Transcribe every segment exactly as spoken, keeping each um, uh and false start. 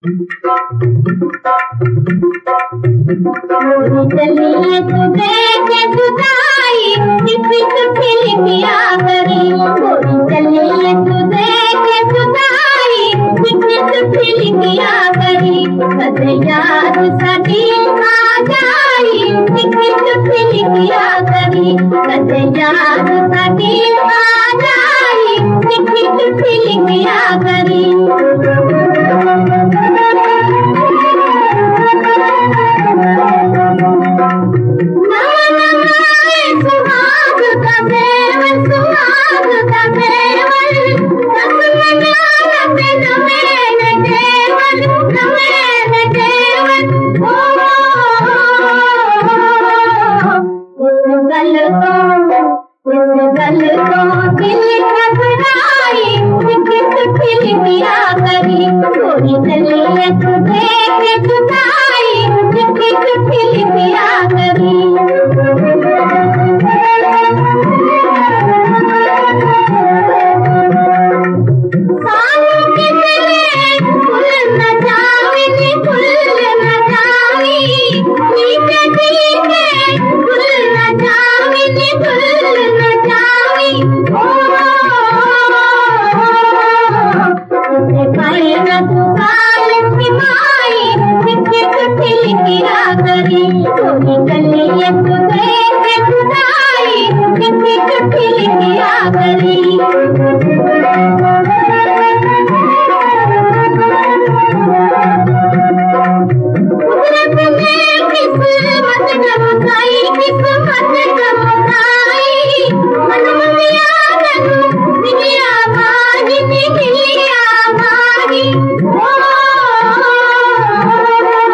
चलिए तो देखे जुदाई किसी तो खिल किया करी चलिए तो देखे जुदाई किसी तो खिल किया करी कद याद सदी आ जाई किसी तो खिल किया करी कद याद सदी आ जाई किसी तो खिल किया करी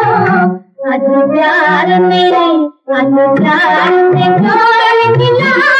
प्यार मेरे प्यार में